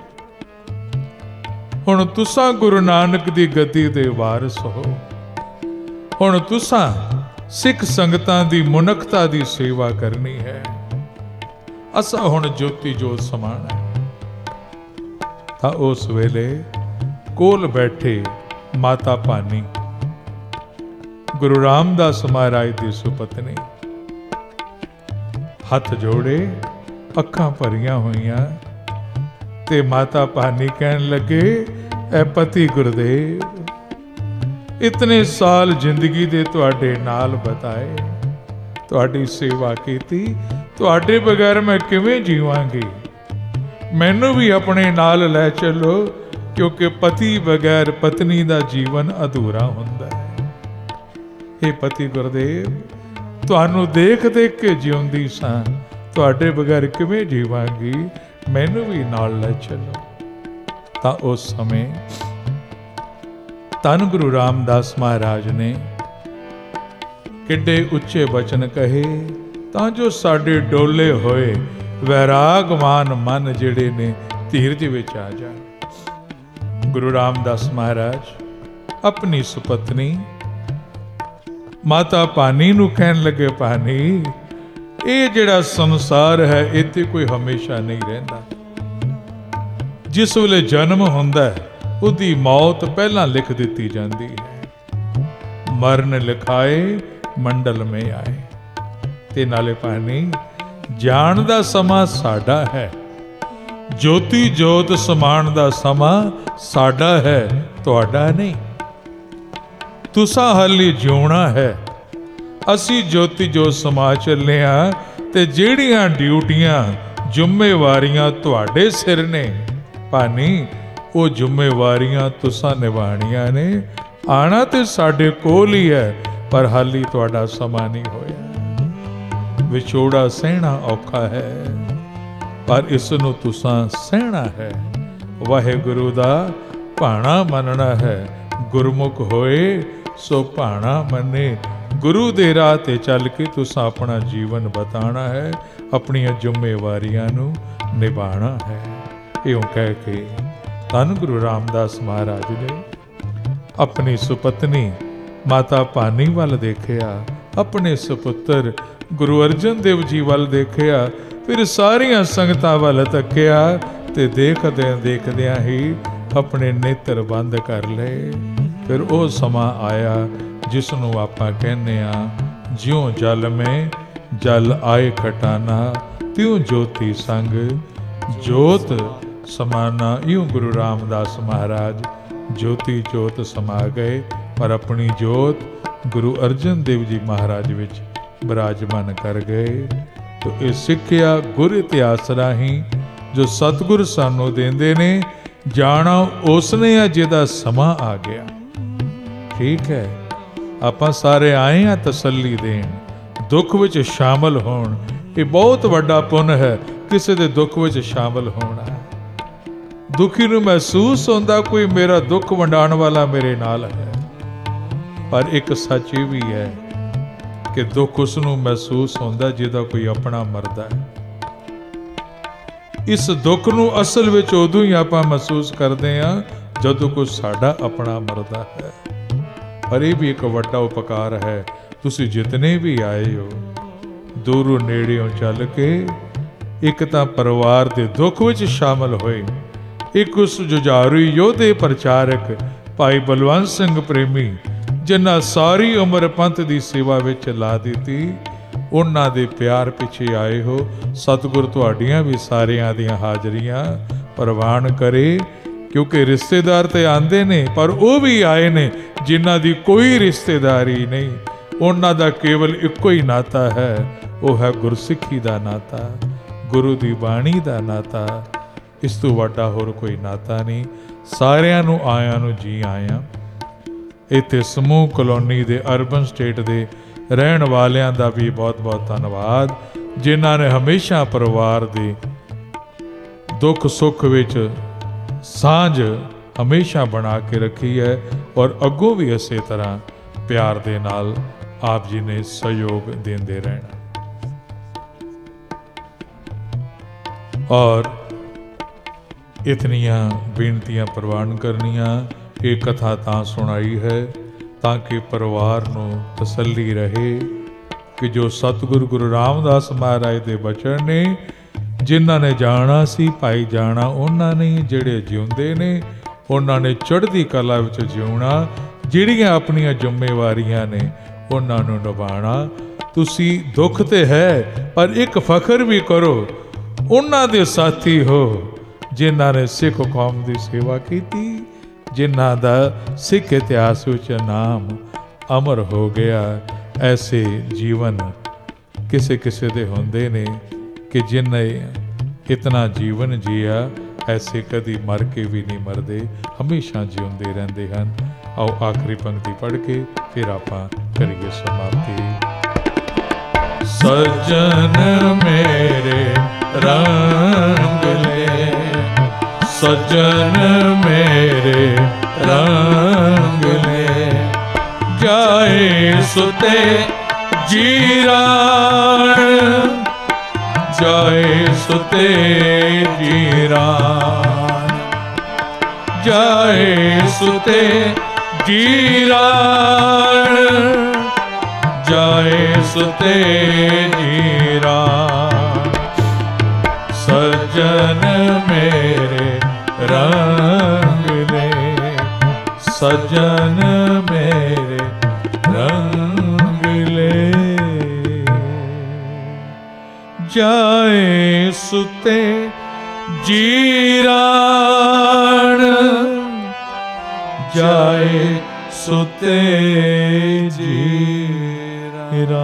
ਹੁਣ ਤੁਸਾਂ ਗੁਰੂ ਨਾਨਕ ਦੀ ਗੱਦੀ ਦੇ ਵਾਰਿਸ ਹੋ। ਹੁਣ ਤੁਸਾਂ ਸਿੱਖ ਸੰਗਤਾਂ ਦੀ ਮਨੁੱਖਤਾ ਦੀ ਸੇਵਾ ਕਰਨੀ ਹੈ। ਅਸਾਂ ਹੁਣ ਜੋਤੀ ਜੋਤ ਸਮਾਣਾ। ਤਾਂ ਉਸ ਵੇਲੇ ਕੋਲ ਬੈਠੇ ਮਾਤਾ ਭਾਨੀ, ਗੁਰੂ ਰਾਮਦਾਸ ਮਹਾਰਾਜ ਦੀ ਸੁਪਤਨੀ, ਹੱਥ ਜੋੜੇ, ਅੱਖਾਂ ਭਰੀਆਂ ਹੋਈਆਂ, ਤੇ ਮਾਤਾ ਭਾਨੀ ਕਹਿਣ ਲੱਗੇ, ਐ ਪਤੀ ਗੁਰਦੇਵ, ਇਤਨੇ ਸਾਲ ਜ਼ਿੰਦਗੀ ਦੇ ਤੁਹਾਡੇ ਨਾਲ ਬਿਤਾਏ, ਤੁਹਾਡੀ ਸੇਵਾ ਕੀਤੀ, ਤੁਹਾਡੇ ਬਗੈਰ ਮੈਂ ਕਿਵੇਂ ਜੀਵਾਂਗੀ। ਮੈਨੂੰ ਵੀ ਆਪਣੇ ਨਾਲ ਲੈ ਚੱਲੋ, ਕਿਉਂਕਿ ਪਤੀ ਬਗੈਰ ਪਤਨੀ ਦਾ ਜੀਵਨ ਅਧੂਰਾ ਹੁੰਦਾ ਹੈ। ਇਹ ਪਤੀ ਗੁਰਦੇਵ, ਤੁਹਾਨੂੰ ਦੇਖ ਦੇਖ ਕੇ ਜਿਉਂਦੀ ਸਾਂ, ਤੁਹਾਡੇ ਬਗੈਰ ਕਿਵੇਂ ਜੀਵਾਂਗੀ, ਮੈਨੂੰ ਵੀ ਨਾਲ ਲੈ ਚੱਲੋ। ਤਾਂ ਉਸ ਸਮੇਂ ਧੰਨ ਗੁਰੂ ਰਾਮਦਾਸ ਮਹਾਰਾਜ ਨੇ ਕਿੱਡੇ ਉੱਚੇ ਬਚਨ ਕਹੇ, ਤਾਂ ਜੋ ਸਾਡੇ ਡੋਲੇ ਹੋਏ ਵੈਰਾਗਵਾਨ ਮਨ ਜਿਹੜੇ ਨੇ ਧੀਰਜ ਵਿੱਚ ਆ ਜਾਣ। ਗੁਰੂ ਰਾਮਦਾਸ ਮਹਾਰਾਜ ਆਪਣੀ ਸੁਪਤਨੀ ਮਾਤਾ ਭਾਨੀ ਨੂੰ ਕਹਿਣ ਲੱਗੇ, ਭਾਨੀ, ਇਹ ਜਿਹੜਾ ਸੰਸਾਰ ਹੈ ਇੱਥੇ ਕੋਈ ਹਮੇਸ਼ਾ ਨਹੀਂ ਰਹਿੰਦਾ। ਜਿਸ ਵੇਲੇ ਜਨਮ ਹੁੰਦਾ ਹੈ ਉਹਦੀ ਮੌਤ ਪਹਿਲਾਂ ਲਿਖ ਦਿੱਤੀ ਜਾਂਦੀ ਹੈ। ਮਰਨ ਲਿਖਾਏ ਮੰਡਲ ਮੇ ਆਏ। ਤੇ ਨਾਲੇ ਭਾਨੀ, ਜਾਣ ਦਾ ਸਮਾਂ ਸਾਡਾ ਹੈ, ਜੋਤੀ ਜੋਤ ਸਮਾਣ ਦਾ ਸਮਾਂ ਸਾਡਾ ਹੈ, ਤੁਹਾਡਾ ਨਹੀਂ। ਤੁਸਾਂ ਹਾਲੇ ਜਿਉਣਾ ਹੈ, ਅਸੀਂ ਜੋਤੀ ਜੋਤ ਸਮਾ ਚੱਲੇ ਹਾਂ। ਤੇ ਜਿਹੜੀਆਂ ਡਿਊਟੀਆਂ ਜ਼ਿੰਮੇਵਾਰੀਆਂ ਤੁਹਾਡੇ ਸਿਰ ਨੇ ਭਾਨੀ, ਉਹ ਜ਼ਿੰਮੇਵਾਰੀਆਂ ਤੁਸਾਂ ਨਿਭਾਣੀਆਂ ਨੇ। ਆਣਾ ਤੇ ਸਾਡੇ ਕੋਲ ਹੀ ਹੈ, ਪਰ ਹਾਲੀ ਤੁਹਾਡਾ ਸਮਾਂ ਨਹੀਂ ਹੋਇਆ। ਵਿਛੋੜਾ ਸਹਿਣਾ ਔਖਾ ਹੈ, ਪਰ ਇਸ ਨੂੰ ਤੁਸਾਂ ਸਹਿਣਾ ਹੈ। ਵਾਹਿਗੁਰੂ ਦਾ ਭਾਣਾ ਮੰਨਣਾ ਹੈ, ਗੁਰਮੁਖ ਹੋਏ ਸੋ ਭਾਣਾ ਮੰਨੇ। ਗੁਰੂ ਦੇ ਰਾਹ ਤੇ ਚੱਲ ਕੇ ਤੁਸਾਂ ਆਪਣਾ ਜੀਵਨ ਬਿਤਾਉਣਾ ਹੈ, ਆਪਣੀਆਂ ਜ਼ਿੰਮੇਵਾਰੀਆਂ ਨੂੰ ਨਿਭਾਉਣਾ ਹੈ। ਇਉਂ ਕਹਿ ਕੇ ਧੰਨ ਗੁਰੂ ਰਾਮਦਾਸ ਮਹਾਰਾਜ ਨੇ ਆਪਣੀ ਸੁਪਤਨੀ ਮਾਤਾ ਭਾਨੀ ਵੱਲ ਦੇਖਿਆ, ਆਪਣੇ ਸੁਪੁੱਤਰ ਗੁਰੂ ਅਰਜਨ ਦੇਵ ਜੀ ਵੱਲ ਦੇਖਿਆ, ਫਿਰ ਸਾਰੀਆਂ ਸੰਗਤਾਂ ਵੱਲ ਤੱਕਿਆ ਤੇ ਦੇਖਦਿਆਂ ਦੇਖਦਿਆਂ ਹੀ ਆਪਣੇ ਨੇਤਰ ਬੰਦ ਕਰ ਲਏ। ਫਿਰ ਉਹ ਸਮਾਂ ਆਇਆ ਜਿਸ ਨੂੰ ਆਪਾਂ ਕਹਿੰਦੇ ਆ, ਜਿਉਂ ਜਲ ਮੈਂ ਜਲ ਆਏ ਖਟਾਨਾ, ਤਿਉਂ ਜੋਤੀ ਸੰਗ ਜੋਤ ਸਮਾਨਾ। ਇਉਂ ਗੁਰੂ ਰਾਮਦਾਸ ਮਹਾਰਾਜ ਜੋਤੀ ਜੋਤ ਸਮਾ ਗਏ, ਪਰ ਆਪਣੀ ਜੋਤ ਗੁਰੂ ਅਰਜਨ ਦੇਵ ਜੀ ਮਹਾਰਾਜ ਵਿੱਚ ਬਿਰਾਜਮਾਨ ਕਰ ਗਏ। ਤੋ ਇਹ ਸਿੱਖਿਆ ਗੁਰ ਇਤਿਹਾਸ ਰਾਹੀਂ ਜੋ ਸਤਿਗੁਰ ਸਾਨੂੰ ਦਿੰਦੇ ਨੇ, ਜਾਣਾ ਉਸਨੇ ਆ ਜਿਹਦਾ ਸਮਾਂ ਆ ਗਿਆ। ਠੀਕ ਹੈ, ਆਪਾਂ ਸਾਰੇ ਆਏ ਆ ਤਸੱਲੀ ਦੇਣ, ਦੁੱਖ ਵਿੱਚ ਸ਼ਾਮਲ ਹੋਣ। ਇਹ ਬਹੁਤ ਵੱਡਾ ਪੁੰਨ ਹੈ ਕਿਸੇ ਦੇ ਦੁੱਖ ਵਿੱਚ ਸ਼ਾਮਲ ਹੋਣਾ। ਦੁਖੀ ਨੂੰ ਮਹਿਸੂਸ ਹੁੰਦਾ ਕੋਈ ਮੇਰਾ ਦੁੱਖ ਵੰਡਾਉਣ ਵਾਲਾ ਮੇਰੇ ਨਾਲ ਹੈ, ਪਰ ਇੱਕ ਸੱਚ ਇਹ ਵੀ ਹੈ ਕਿ ਦੁੱਖ ਉਸ ਨੂੰ ਮਹਿਸੂਸ ਹੁੰਦਾ ਜਿਹਦਾ ਕੋਈ ਆਪਣਾ ਮਰਦਾ ਹੈ। ਇਸ ਦੁੱਖ ਨੂੰ ਅਸਲ ਵਿੱਚ ਉਦੋਂ ਹੀ ਆਪਾਂ ਮਹਿਸੂਸ ਕਰਦੇ ਹਾਂ ਜਦੋਂ ਕੋਈ ਸਾਡਾ ਆਪਣਾ ਮਰਦਾ ਹੈ। ਪਰ ਇਹ ਵੀ ਇੱਕ ਵੱਡਾ ਉਪਕਾਰ ਹੈ, ਤੁਸੀਂ ਜਿਤਨੇ ਵੀ ਆਏ ਹੋ ਦੂਰੋਂ ਨੇੜਿਓਂ ਚੱਲ ਕੇ, ਇੱਕ ਤਾਂ ਪਰਿਵਾਰ ਦੇ ਦੁੱਖ ਵਿੱਚ ਸ਼ਾਮਲ ਹੋਏ, ਇੱਕ ਉਸ ਜੁਝਾਰੂ ਯੋਧੇ ਪ੍ਰਚਾਰਕ ਭਾਈ ਬਲਵੰਤ ਸਿੰਘ ਪ੍ਰੇਮੀ ਜਿਨ੍ਹਾਂ ਸਾਰੀ ਉਮਰ ਪੰਥ ਦੀ ਸੇਵਾ ਵਿੱਚ ਲਾ ਦਿੱਤੀ, ਉਹਨਾਂ ਦੇ ਪਿਆਰ ਪਿੱਛੇ ਆਏ ਹੋ। ਸਤਿਗੁਰ ਤੁਹਾਡੀਆਂ ਵੀ ਸਾਰਿਆਂ ਦੀਆਂ ਹਾਜ਼ਰੀਆਂ ਪ੍ਰਵਾਨ ਕਰੇ, ਕਿਉਂਕਿ ਰਿਸ਼ਤੇਦਾਰ ਤੇ ਆਂਦੇ ਨੇ, ਪਰ ਉਹ ਵੀ ਆਏ ਨੇ ਜਿਨ੍ਹਾਂ ਦੀ ਕੋਈ ਰਿਸ਼ਤੇਦਾਰੀ ਨਹੀਂ। ਉਹਨਾਂ ਦਾ ਕੇਵਲ ਇੱਕੋ ਹੀ ਨਾਤਾ ਹੈ, ਉਹ ਹੈ ਗੁਰਸਿੱਖੀ ਦਾ ਨਾਤਾ, ਗੁਰੂ ਦੀ ਬਾਣੀ ਦਾ ਨਾਤਾ। ਇਸ ਤੋਂ ਵੱਡਾ ਹੋਰ ਕੋਈ ਨਾਤਾ ਨਹੀਂ। ਸਾਰਿਆਂ ਨੂੰ ਆਇਆਂ ਨੂੰ ਜੀ ਆਇਆਂ। ਇੱਥੇ ਸਮੂਹ ਕਲੋਨੀ ਦੇ ਅਰਬਨ ਸਟੇਟ ਦੇ ਰਹਿਣ ਵਾਲਿਆਂ ਦਾ ਵੀ ਬਹੁਤ ਬਹੁਤ ਧੰਨਵਾਦ, ਜਿਨ੍ਹਾਂ ਨੇ ਹਮੇਸ਼ਾ ਪਰਿਵਾਰ ਦੇ ਦੁੱਖ ਸੁੱਖ ਵਿੱਚ ਸਾਂਝ ਹਮੇਸ਼ਾ ਬਣਾ ਕੇ ਰੱਖੀ ਹੈ, ਔਰ ਅੱਗੋਂ ਵੀ ਇਸੇ ਤਰ੍ਹਾਂ ਪਿਆਰ ਦੇ ਨਾਲ ਆਪ ਜੀ ਨੇ ਸਹਿਯੋਗ ਦਿੰਦੇ ਰਹਿਣਾ। ਔਰ ਇਤਨੀਆਂ ਬੇਨਤੀਆਂ ਪ੍ਰਵਾਨ ਕਰਨੀਆਂ। ਇਹ ਕਥਾ ਤਾਂ ਸੁਣਾਈ ਹੈ ਤਾਂ ਕਿ ਪਰਿਵਾਰ ਨੂੰ ਤਸੱਲੀ ਰਹੇ ਕਿ ਜੋ ਸਤਿਗੁਰੂ ਗੁਰੂ ਰਾਮਦਾਸ ਮਹਾਰਾਜ ਦੇ ਬਚਨ ਨੇ, ਜਿਨ੍ਹਾਂ ਨੇ ਜਾਣਾ ਸੀ ਭਾਈ ਜਾਣਾ ਉਹਨਾਂ ਨੇ, ਜਿਹੜੇ ਜਿਉਂਦੇ ਨੇ ਉਹਨਾਂ ਨੇ ਚੜ੍ਹਦੀ ਕਲਾ ਵਿੱਚ ਜਿਉਣਾ, ਜਿਹੜੀਆਂ ਆਪਣੀਆਂ ਜ਼ਿੰਮੇਵਾਰੀਆਂ ਨੇ ਉਹਨਾਂ ਨੂੰ ਨਿਭਾਉਣਾ। ਤੁਸੀਂ ਦੁੱਖ ਤੇ ਹੈ, ਪਰ ਇੱਕ ਫਖਰ ਵੀ ਕਰੋ, ਉਹਨਾਂ ਦੇ ਸਾਥੀ ਹੋ ਜਿਨ੍ਹਾਂ ਨੇ ਸਿੱਖ ਕੌਮ ਦੀ ਸੇਵਾ ਕੀਤੀ, ਜਿਨ੍ਹਾਂ ਦਾ ਸਿੱਖ ਇਤਿਹਾਸ ਵਿੱਚ ਨਾਮ ਅਮਰ ਹੋ ਗਿਆ। ਐਸੇ ਜੀਵਨ ਕਿਸੇ ਕਿਸੇ ਦੇ ਹੁੰਦੇ ਨੇ ਕਿ ਜਿਨ੍ਹਾਂ ਇਤਨਾ ਜੀਵਨ ਜੀਆ, ਐਸੇ ਕਦੀ ਮਰ ਕੇ ਵੀ ਨਹੀਂ ਮਰਦੇ, ਹਮੇਸ਼ਾ ਜਿਉਂਦੇ ਰਹਿੰਦੇ ਹਨ। ਆਓ ਆਖਰੀ ਪੰਕਤੀ ਪੜ੍ਹ ਕੇ ਫਿਰ ਆਪਾਂ ਕਰੀਏ ਸਮਾਪਤੀ। ਸਜਨ ਮੇਰੇ ਰੰਗ ਲੈ, ਸਜਨ ਮੇਰੇ ਰੰਗ ਲੈ, ਜਾਏ ਸੁਤੇ ਜੀਰਾਣ, ਜਾਏ ਸੁਤੇ ਜੀਰਾਣ, ਜਾਏ ਸੁਤੇ ਜੀਰਾਣ, ਜਾਏ ਸੁਤੇ ਜੀਰਾਣ। ਸਜਨ ਮੇਰੇ ਰੰਗ ਲੈ, ਸਜਨ ਮੇਰੇ ਰੰਗ ਲੈ, ਜਾਏ ਸੁਤੇ ਜੀਰਾਣ, ਜਾਏ ਸੁਤੇ ਜੀਰਾਣ।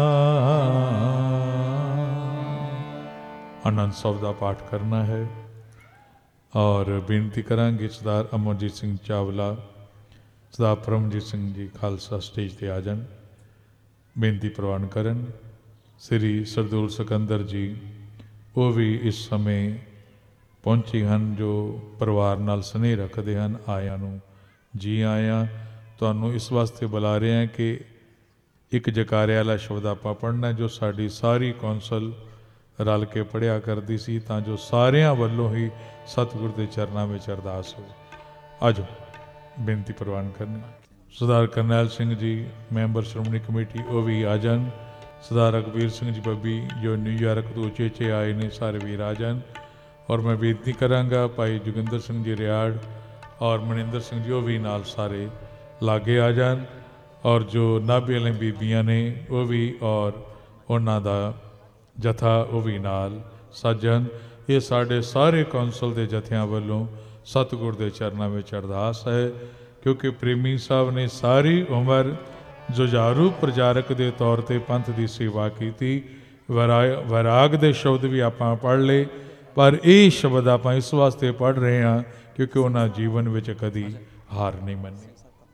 ਆਨੰਦ ਸਾਹਿਬ ਦਾ ਪਾਠ ਕਰਨਾ ਹੈ ਔਰ ਬੇਨਤੀ ਕਰਾਂਗੇ ਸਰਦਾਰ ਅਮਰਜੀਤ ਸਿੰਘ ਚਾਵਲਾ, ਸਰਦਾਰ ਪਰਮਜੀਤ ਸਿੰਘ ਜੀ ਖਾਲਸਾ ਸਟੇਜ ਤੇ ਆ ਜਾਣ, ਬੇਨਤੀ ਪ੍ਰਵਾਨ ਕਰਨ। ਸ੍ਰੀ ਸਰਦੂਲ ਸਿਕੰਦਰ ਜੀ ਉਹ ਵੀ ਇਸ ਸਮੇਂ ਪਹੁੰਚੇ ਹਨ, ਜੋ ਪਰਿਵਾਰ ਨਾਲ ਸਨੇਹ ਰੱਖਦੇ ਹਨ। ਆਇਆਂ ਨੂੰ ਜੀ ਆਇਆਂ। ਤੁਹਾਨੂੰ ਇਸ ਵਾਸਤੇ ਬੁਲਾ ਰਹੇ ਹਾਂ ਕਿ ਇੱਕ ਜਕਾਰੇ ਵਾਲਾ ਸ਼ਬਦ ਆਪਾਂ ਪੜ੍ਹਨਾ, ਜੋ ਸਾਡੀ ਸਾਰੀ ਕੌਂਸਲ ਰਲ ਕੇ ਪੜ੍ਹਿਆ ਕਰਦੀ ਸੀ, ਤਾਂ ਜੋ ਸਾਰਿਆਂ ਵੱਲੋਂ ਹੀ ਸਤਿਗੁਰ ਦੇ ਚਰਨਾਂ ਵਿੱਚ ਅਰਦਾਸ ਹੋਵੇ। ਅੱਜ ਬੇਨਤੀ ਪ੍ਰਵਾਨ ਕਰਨੀ। ਸਰਦਾਰ ਕਰਨੈਲ ਸਿੰਘ ਜੀ ਮੈਂਬਰ ਸ਼੍ਰੋਮਣੀ ਕਮੇਟੀ ਉਹ ਵੀ ਆ ਜਾਣ। सरदार रघुवीर सिंह जी बब्बी जो न्यूयॉर्क तो उचेचे आए ने सारे वीर आ जान। और मैं बेनती करांगा भाई जोगिंदर सिंह जी रियाड़ और मनिंदर सिंह जी वो भी नाल सारे लागे आ जान। और जो नाभे वाले बीबियां ने वो भी और उन्हां दा जथा वो भी नाल सज्जन। ये साढ़े सारे कौंसल के जत्थियां वालों सतगुर के चरणों में अरदास है, क्योंकि प्रेमी साहब ने सारी उम्र जुझारू प्रचारक के तौर पर पंथ की सेवा की। वैराग के शब्द भी आप पढ़ ले, पर यह शब्द आप इस वास्ते पढ़ रहे हैं क्योंकि उन्होंने जीवन में कभी हार नहीं मनी।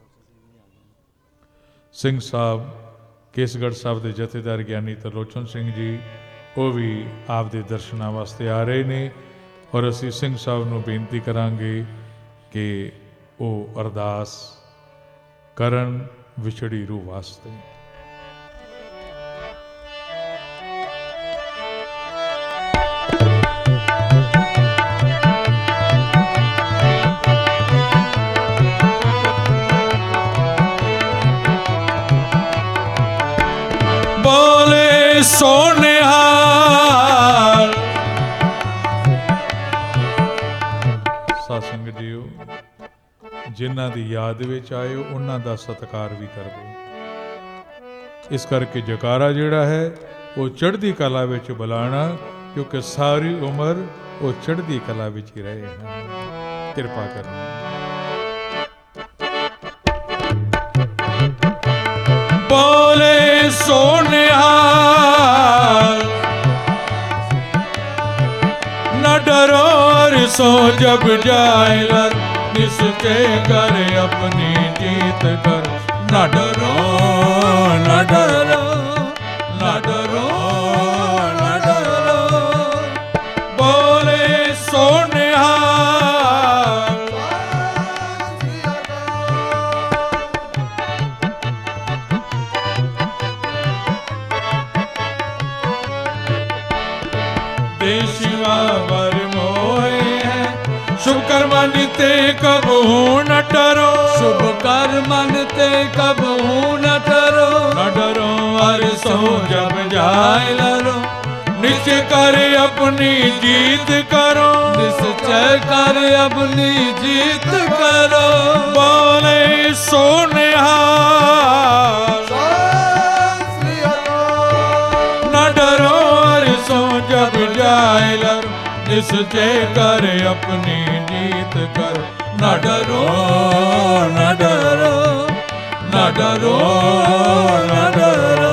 सिंह साहब केसगढ़ साहब के जथेदार ज्ञानी तरलोचन सिंह जी वो भी आपके दर्शनों वास्ते आ रहे हैं। और असी सिंह साहब को बेनती करांगे कि वो अरदास करन विछड़ी रूह वास्ते। बोले सोनिहाल सत्संग जीओ जिन्हां दी याद विच आए उन्हां दा सत्कार भी कर दो। इस करके जकारा जिहड़ा है वो चढ़दी कला विच बुलाना, क्योंकि सारी उम्र वो चढ़दी कला विच ही रहे हैं। कृपा करना। बोले सोनिहाल न डरो सो जब जाए लर निश्चय कर अपनी जीत कर। न डरो न डरो न डरो न डरो। बोले सोनिहाल देशिवा वर मोहे है शुभ कर्मन ते कबहू न डरो। शुभ कर्मन ते कबहू न डरो। न डरो हर सो जब जाए लरो निश्चय कर अपनी जीत करो। निश्चय कर अपनी जीत करो। बोले सोनिहाल न डरो हर सो जब जाए लरो निश्चय कर अपनी जीत कर। न डरो न डरो न डरो न डरो।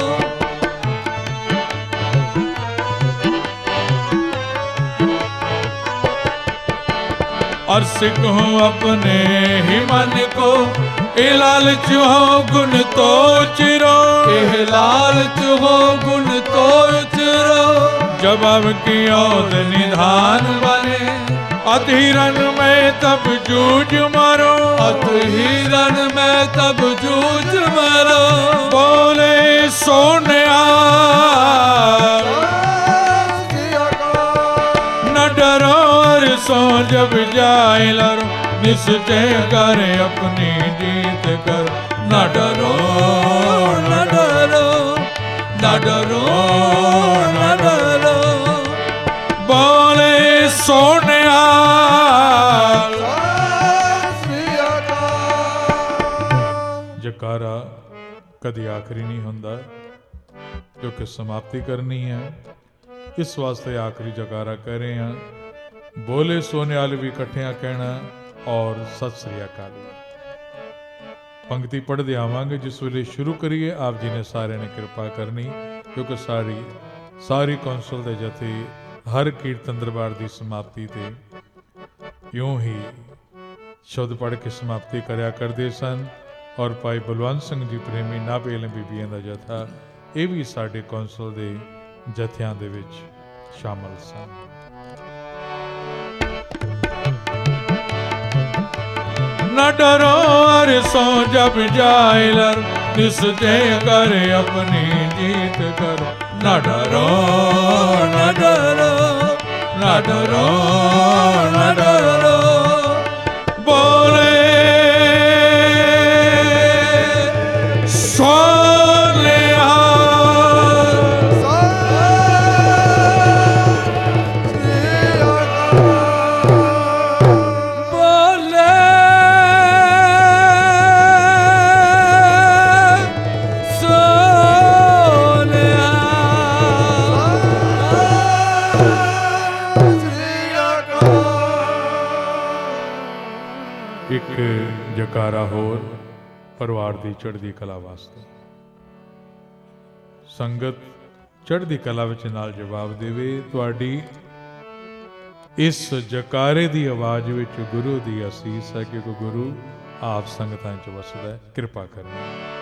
और सिखो अपने ही मन को ए लालच हो गुण तो चिरो। ए लालच हो गुण तो चिरो। जब अब की औद निधान बने अधीरन में तब जूझ मारो। अधीरन में तब जूझ मारो। बोले सोनिहाल न डरो सो जब जाए लरो निश्चय कर अपनी जीत कर। न डरो न डरो न डरो न डरो। बोले सोनिहाल जकारा कदी आखिरी नहीं हुंदा, क्योंकि समाप्ति करनी है। इस वास्ते आखिरी जकारा कह रहे हैं। बोले सोनिहाल भी इकट्ठिया कहना और सत श्री अकाल। पंक्ति पढ़ते आवांगे जिस वेले शुरू करिए आप जी ने सारे ने कृपा करनी, क्योंकि सारी कौंसल के जथे हर कीर्तन दरबार की समाप्ति ते यूं ही शब्द पढ़ के समाप्ति करया करते सन। और भाई बलवंत सिंह जी प्रेमी नाभे वाले बीबियां का जथा ये भी साडे कौंसल के जथियां दे विच शामिल सन। न डरो हर सो जब जाए लर निश्चय कर अपनी जीत कर। न डरो न डरो न डरो न डरो। बोले सोनिहाल ਇੱਕ ਜਕਾਰਾ ਹੋਰ ਪਰਿਵਾਰ ਦੀ ਚੜ੍ਹਦੀ ਕਲਾ ਵਾਸਤੇ। ਸੰਗਤ ਚੜ੍ਹਦੀ ਕਲਾ ਵਿੱਚ ਨਾਲ ਜਵਾਬ ਦੇਵੇ। ਤੁਹਾਡੀ ਇਸ ਜਕਾਰੇ ਦੀ ਆਵਾਜ਼ ਵਿੱਚ ਗੁਰੂ ਦੀ ਅਸੀਸ ਹੈ, ਕਿਉਂਕਿ ਗੁਰੂ ਆਪ ਸੰਗਤਾਂ 'ਚ ਵਸਦਾ ਹੈ। ਕਿਰਪਾ ਕਰਨੀ।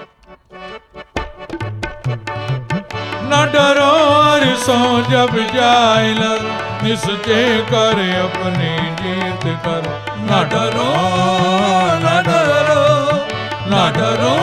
न डरो अरसों जब जाए लग, निश्चय कर अपनी जीत कर। न डरो न डरो न डरो